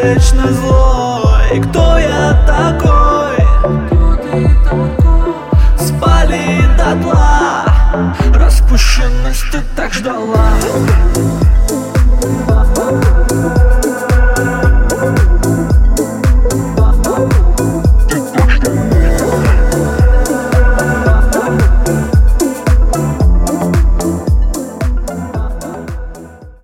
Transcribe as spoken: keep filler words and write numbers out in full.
вечно злой. Кто я такой? Спали дотла, распущенность ты так ждала.